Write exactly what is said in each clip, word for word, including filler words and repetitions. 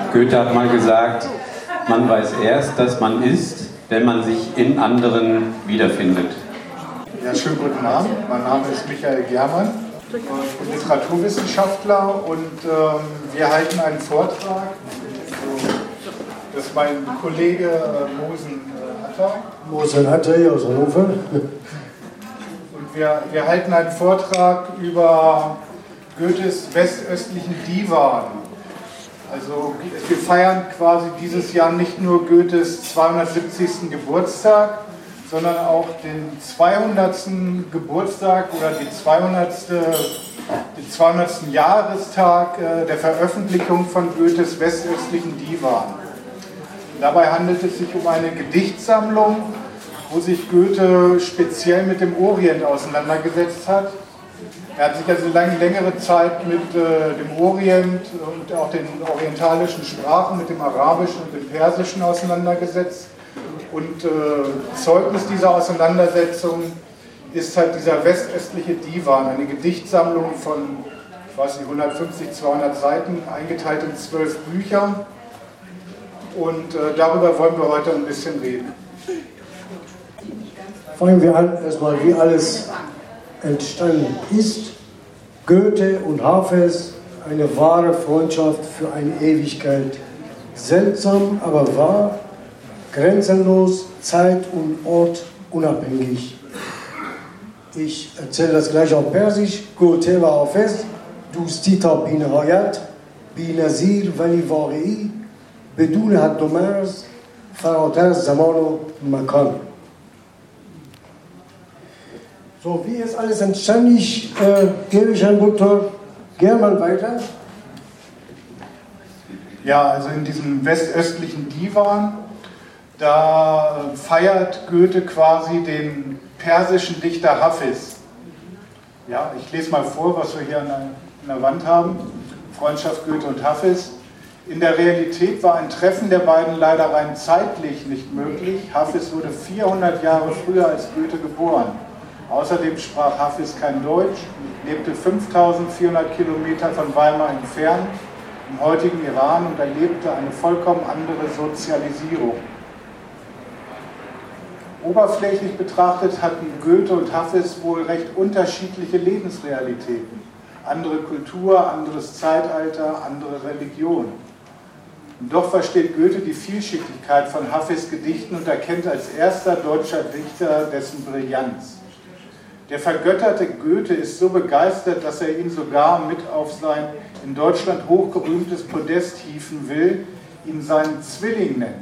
Goethe hat mal gesagt, man weiß erst, dass man ist, wenn man sich in anderen wiederfindet. Ja, schönen guten Abend. Mein Name ist Michael Germann, ich bin Literaturwissenschaftler und ähm, wir halten einen Vortrag. Das ist mein Kollege äh, Mosen äh, Hatter. Mosen Hatter hier aus Hannover. Und wir, wir halten einen Vortrag über Goethes westöstlichen Divan. Also wir feiern quasi dieses Jahr nicht nur Goethes zweihundertsiebzigsten Geburtstag, sondern auch den zweihundertsten Geburtstag oder die zweihundertsten den zweihundertsten Jahrestag der Veröffentlichung von Goethes westöstlichen Divan. Dabei handelt es sich um eine Gedichtsammlung, wo sich Goethe speziell mit dem Orient auseinandergesetzt hat. Er hat sich also lange, längere Zeit mit äh, dem Orient und auch den orientalischen Sprachen, mit dem Arabischen und dem Persischen auseinandergesetzt. Und äh, Zeugnis dieser Auseinandersetzung ist halt dieser westöstliche Divan, eine Gedichtsammlung von, ich weiß nicht, hundertfünfzig, zweihundert Seiten, eingeteilt in zwölf Bücher. Und äh, darüber wollen wir heute ein bisschen reden. Fangen wir an, erstmal, wie alles entstanden ist. Goethe und Hafez, eine wahre Freundschaft für eine Ewigkeit. Seltsam, aber wahr, grenzenlos, zeit- und ortunabhängig. Ich erzähle das gleich auf Persisch. Goethe wa Hafez, دوستی bin hayat, bi nazir wali واقعی بدون حد و مرز فراتر از زمان و مکان. So, wie ist alles entstanden? Ich äh, gebe ich Herrn Doktor Germann weiter. Ja, also in diesem westöstlichen Divan, da feiert Goethe quasi den persischen Dichter Hafiz. Ja, ich lese mal vor, was wir hier an der, an der Wand haben. Freundschaft Goethe und Hafiz. In der Realität war ein Treffen der beiden leider rein zeitlich nicht möglich. Hafiz wurde vierhundert Jahre früher als Goethe geboren. Außerdem sprach Hafiz kein Deutsch, lebte fünftausendvierhundert Kilometer von Weimar entfernt im heutigen Iran und erlebte eine vollkommen andere Sozialisierung. Oberflächlich betrachtet hatten Goethe und Hafiz wohl recht unterschiedliche Lebensrealitäten. Andere Kultur, anderes Zeitalter, andere Religion. Und doch versteht Goethe die Vielschichtigkeit von Hafiz' Gedichten und erkennt als erster deutscher Dichter dessen Brillanz. Der vergötterte Goethe ist so begeistert, dass er ihn sogar mit auf sein in Deutschland hochgerühmtes Podest hieven will, ihn seinen Zwilling nennt.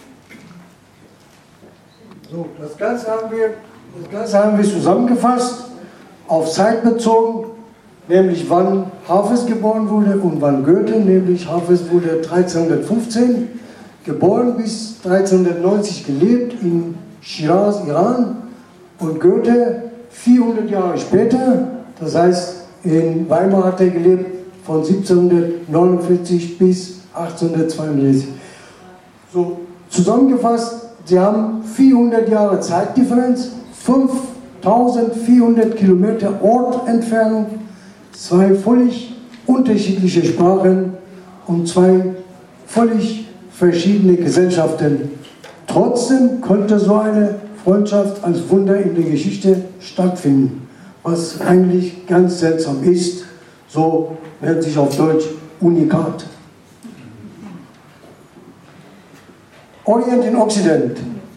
So, das Ganze haben wir, das Ganze haben wir zusammengefasst, auf Zeit bezogen, nämlich wann Hafiz geboren wurde und wann Goethe, nämlich Hafiz wurde dreizehnhundertfünfzehn geboren, bis dreizehnhundertneunzig gelebt in Shiraz, Iran, und Goethe vierhundert Jahre später, das heißt in Weimar hat er gelebt von siebzehnhundertneunundvierzig bis achtzehnhundertzweiunddreißig. So, zusammengefasst, sie haben vierhundert Jahre Zeitdifferenz, fünftausendvierhundert Kilometer Ortentfernung, zwei völlig unterschiedliche Sprachen und zwei völlig verschiedene Gesellschaften. Trotzdem konnte so eine Freundschaft als Wunder in der Geschichte stattfinden, was eigentlich ganz seltsam ist. So nennt sich auf Deutsch Unikat. Orient in Occident.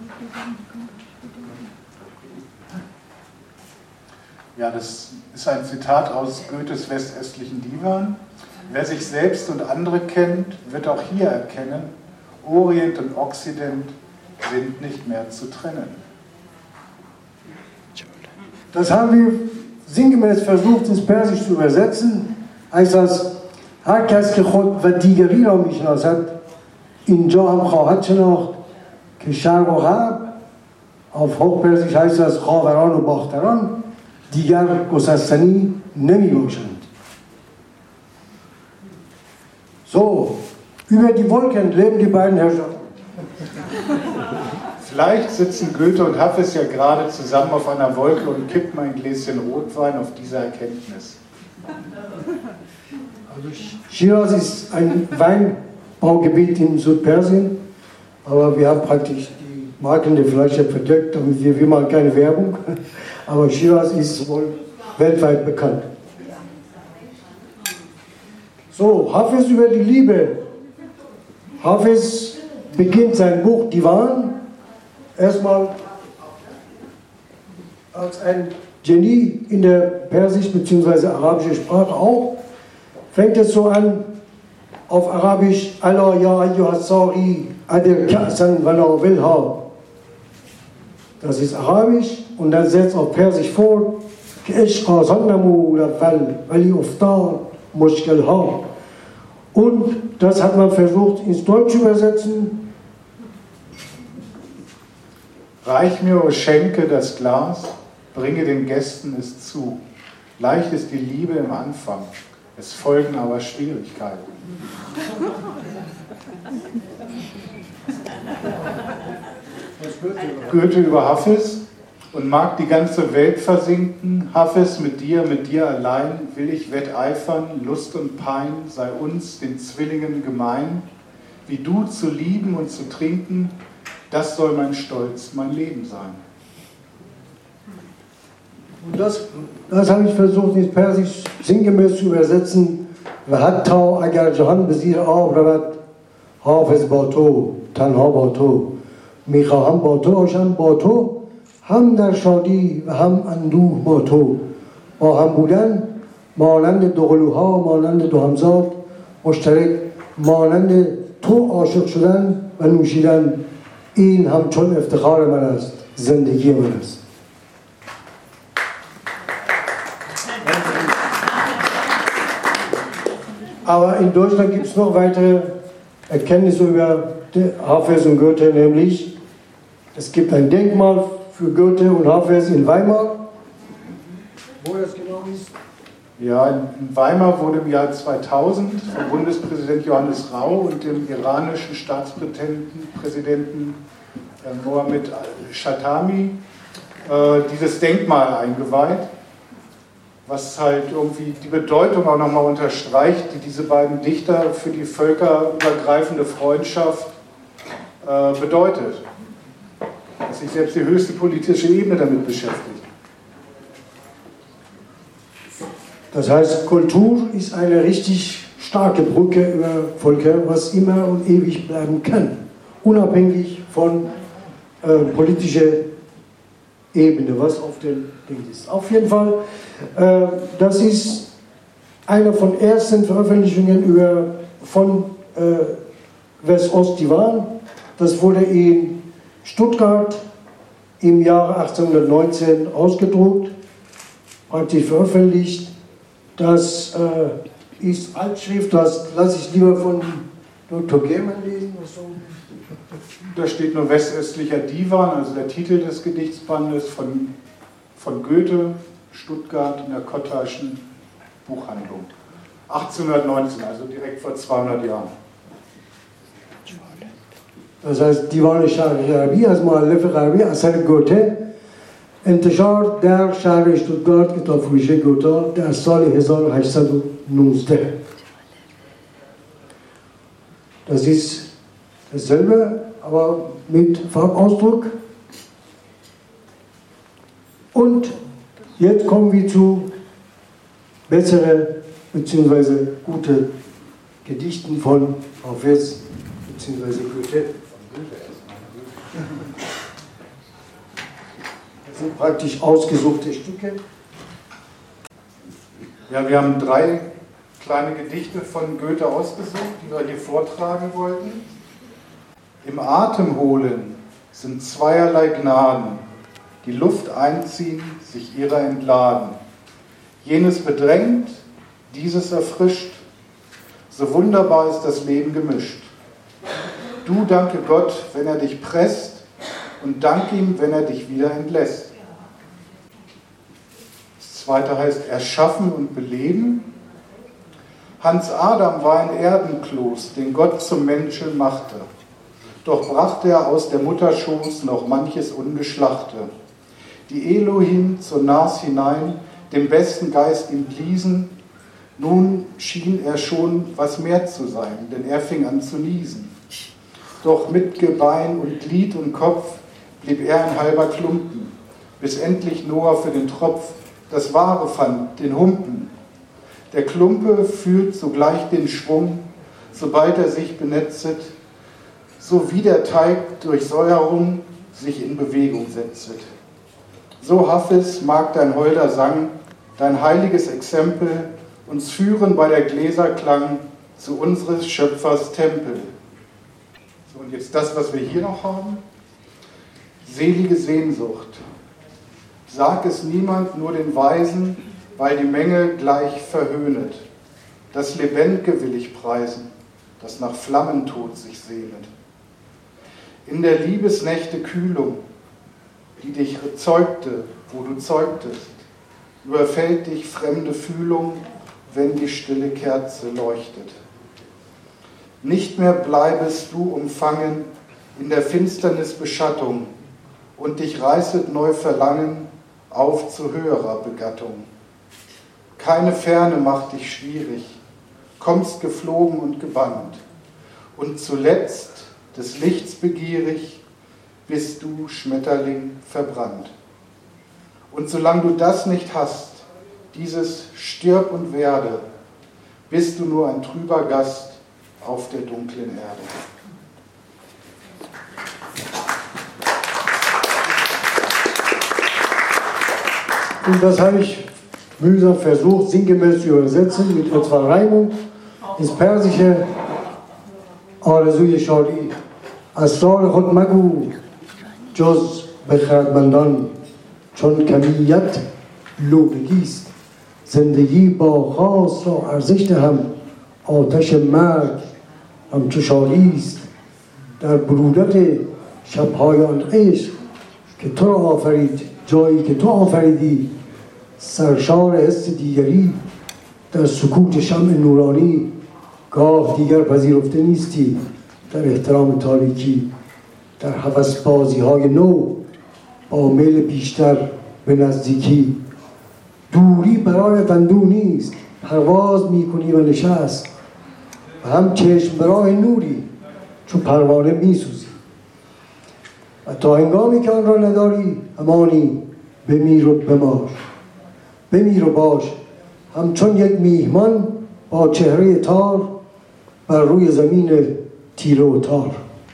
Ja, das ist ein Zitat aus Goethes westöstlichen Divan. Wer sich selbst und andere kennt, wird auch hier erkennen, Orient und Okzident sind nicht mehr zu trennen. Das haben wir sinngemäß versucht, ins Persisch zu übersetzen. Heißt das, هر کس که خود و دیگری را میشناسد اینجا هم خواهد شناخت که شرق و غرب، auf Hochpersisch heißt das خاوران و باختران دیگر گسستنی نمی باشند. So, über die Wolken leben die beiden Herrschaften. Vielleicht sitzen Goethe und Hafiz ja gerade zusammen auf einer Wolke und kippen ein Gläschen Rotwein auf diese Erkenntnis. Also Shiraz ist ein Wein, Baugebiet in Südpersien, aber wir haben praktisch die Marken der Fleischer verdeckt, damit wir, wir machen keine Werbung, aber Shiraz ist wohl weltweit bekannt. So, Hafiz über die Liebe. Hafiz beginnt sein Buch Divan erstmal als ein Genie in der persisch bzw. arabischen Sprache auch, fängt es so an auf Arabisch, Allah ya ayyuhassari adir ka'san wa nawilha. Das ist Arabisch und dann setzt auf Persisch fort, Ishqa sannamu lafal wali uftar mushkilha. Und das hat man versucht ins Deutsche zu übersetzen. Reich mir, o Schenke, das Glas, bringe den Gästen es zu. Leicht ist die Liebe im Anfang, es folgen aber Schwierigkeiten. Goethe über Hafiz: und mag die ganze Welt versinken, Hafiz, mit dir, mit dir allein will ich wetteifern, Lust und Pein sei uns, den Zwillingen, gemein, wie du zu lieben und zu trinken, das soll mein Stolz, mein Leben sein. Und das, das habe ich versucht ins Persisch sinngemäß zu übersetzen. Hatta agar jahan bezir aab ravad, Hafiz ba to, tanha ba to, میخواهم با تو باشم با تو هم در شادی و هم اندوه با تو با هم بودن مانند دو قلوها مانند دو همزاد مشترک مانند تو عاشق شدن و نوشیدن این همچون افتخار من است زندگی من است. Aber in Deutschland gibt es noch weitere Erkenntnisse über Hafiz und Goethe, nämlich es gibt ein Denkmal für Goethe und Hafiz in Weimar. Wo das genau ist? Ja, in Weimar wurde im Jahr zweitausend vom Bundespräsident Johannes Rau und dem iranischen Staatspräsidenten Präsidenten, äh, Mohammed Khatami äh, dieses Denkmal eingeweiht, was halt irgendwie die Bedeutung auch nochmal unterstreicht, die diese beiden Dichter für die völkerübergreifende Freundschaft äh, bedeutet. Dass sich selbst die höchste politische Ebene damit beschäftigt. Das heißt, Kultur ist eine richtig starke Brücke über Völker, was immer und ewig bleiben kann, unabhängig von äh, politischer Ebene, was auf dem Ding ist. Auf jeden Fall, äh, das ist eine von ersten Veröffentlichungen über, von äh, West-Ost-Divan. Das wurde in Stuttgart im Jahre achtzehnhundertneunzehn ausgedruckt, praktisch veröffentlicht. Das äh, ist Altschrift, das lasse ich lieber von Doktor Gehrmann lesen. Da steht nur westöstlicher Divan, also der Titel des Gedichtsbandes von, von Goethe, Stuttgart in der Kottaschen Buchhandlung. achtzehnhundertneunzehn, also direkt vor zweihundert Jahren. Das heißt, دیوان شهر غربی از مؤلف غربی اثر گوته انتشار در شهر اشتوتگارت کتاب فروشی گوته در سال هزار و هشتصد و نوزده. Das ist dasselbe, aber mit Farbausdruck. Und jetzt kommen wir zu besseren bzw. guten Gedichten von Hafiz bzw. Goethe. Das sind praktisch ausgesuchte Stücke. Ja, wir haben drei kleine Gedichte von Goethe ausgesucht, die wir hier vortragen wollten. Im Atem holen sind zweierlei Gnaden, die Luft einziehen, sich ihrer entladen. Jenes bedrängt, dieses erfrischt, so wunderbar ist das Leben gemischt. Du danke Gott, wenn er dich presst, und dank ihm, wenn er dich wieder entlässt. Das zweite heißt erschaffen und beleben. Hans Adam war ein Erdenkloß, den Gott zum Menschen machte. Doch brachte er aus der Mutterschoß noch manches Ungeschlachte. Die Elohim zur Nas hinein, dem besten Geist ihm bliesen, Nun schien er schon was mehr zu sein, denn er fing an zu niesen. Doch mit Gebein und Glied und Kopf blieb er ein halber Klumpen, bis endlich Noah für den Tropf das Wahre fand, den Humpen. Der Klumpe fühlt sogleich den Schwung, sobald er sich benetzet, so wie der Teig durch Säuerung sich in Bewegung setzet. So Hafiz mag dein holder Sang, dein heiliges Exempel, uns führen bei der Gläserklang zu unseres Schöpfers Tempel. So, und jetzt das, was wir hier noch haben. Selige Sehnsucht. Sag es niemand, nur den Weisen, weil die Menge gleich verhöhnet. Das Lebendige will ich preisen, das nach Flammentod sich sehnet. In der Liebesnächte Kühlung, die dich zeugte, wo du zeugtest, überfällt dich fremde Fühlung, wenn die stille Kerze leuchtet. Nicht mehr bleibest du umfangen in der Finsternis Beschattung, und dich reißet neu Verlangen auf zu höherer Begattung. Keine Ferne macht dich schwierig, kommst geflogen und gebannt, und zuletzt des Lichts begierig bist du, Schmetterling, verbrannt. Und solange du das nicht hast, dieses Stirb und werde, bist du nur ein trüber Gast auf der dunklen Erde. Und das habe ich mühsam versucht, sinngemäß zu übersetzen, mit etwa Reimung ins Persische. آرزوی شادی اسرار خود مگو جز به خردمندان چون کمیت لوگیست زندگی با خاص را ارزش دهم آتش مرگ همچو شادیست در برودت شبهای آن عشق که تو را آفرید جایی که تو آفریدی سرشار حس دیگری در سکوت شمع نورانی گاه دیگر پذیرفته نیستی در احترام تاریکی در هوس بازی های نو با میل بیشتر به نزدیکی دوری برایت اندوه نیست پرواز میکنی و نشست و هم چشم به راه نوری چون پروانه میسوزی و تا هنگامی که آن را نداری امانی بمیر و بمار بمیر و باش همچون یک میهمان با چهره تار بر روی زمین تیره و تار.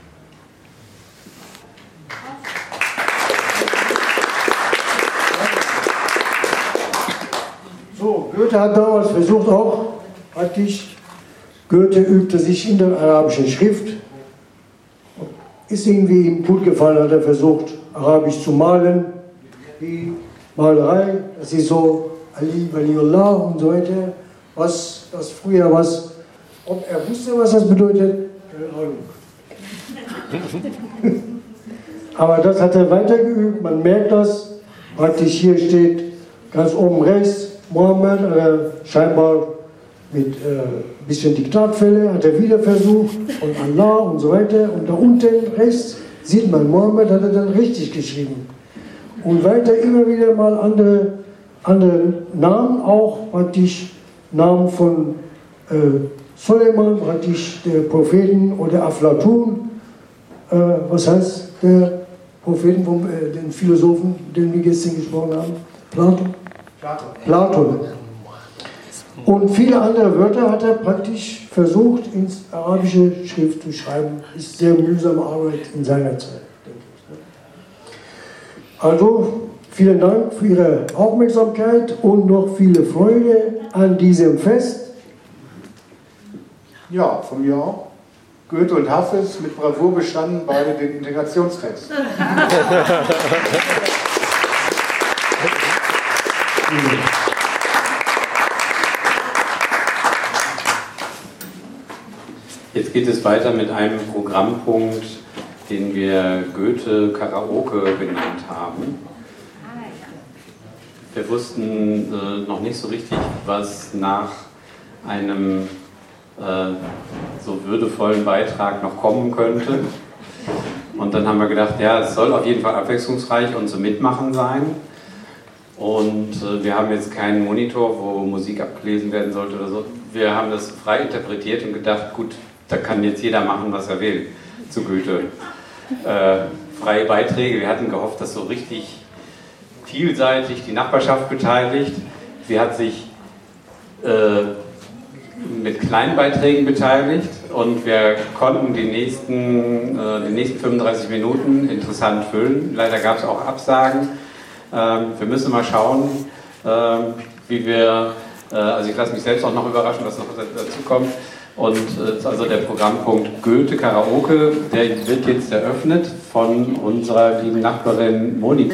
So, Goethe hat damals versucht auch, praktisch, Goethe übte sich in der arabischen Schrift, ist irgendwie ihm gut gefallen, hat er versucht, arabisch zu malen, die Malerei, das ist so Ali, Waliullah und so weiter, was das früher was, ob er wusste, was das bedeutet, keine Ahnung. Aber das hat er weitergeübt, man merkt das, praktisch hier steht ganz oben rechts, Mohammed, äh, scheinbar mit ein äh, bisschen Diktatfälle, hat er wieder versucht, und Allah und so weiter, und da unten rechts sieht man, Mohammed hat er dann richtig geschrieben. Und weiter immer wieder mal andere, andere Namen, auch praktisch Namen von äh, Suleiman, praktisch der Propheten, oder Aflatun, äh, was heißt der Propheten, vom, äh, den Philosophen, den wir gestern gesprochen haben, Platon. Platon. Platon. Und viele andere Wörter hat er praktisch versucht, ins arabische Schrift zu schreiben. Ist sehr mühsame Arbeit in seiner Zeit, denke ich. Also, vielen Dank für Ihre Aufmerksamkeit und noch viele Freude an diesem Fest. Ja, von mir auch. Goethe und Hafiz mit Bravour bestanden beide den Integrationstest. Jetzt geht es weiter mit einem Programmpunkt, den wir Goethe Karaoke genannt haben. Wir wussten äh, noch nicht so richtig, was nach einem äh, so würdevollen Beitrag noch kommen könnte. Und dann haben wir gedacht, ja, es soll auf jeden Fall abwechslungsreich und zum Mitmachen sein. Und äh, wir haben jetzt keinen Monitor, wo Musik abgelesen werden sollte oder so. Wir haben das frei interpretiert und gedacht, gut, da kann jetzt jeder machen, was er will, zu Goethe. Äh, freie Beiträge, wir hatten gehofft, dass so richtig vielseitig die Nachbarschaft beteiligt. Sie hat sich äh, mit kleinen Beiträgen beteiligt und wir konnten die nächsten, äh, die nächsten fünfunddreißig Minuten interessant füllen. Leider gab es auch Absagen. Ähm, wir müssen mal schauen, ähm, wie wir, äh, also ich lasse mich selbst auch noch überraschen, was noch dazu kommt. Und äh, also der Programmpunkt Goethe Karaoke, der wird jetzt eröffnet von unserer lieben Nachbarin Monika.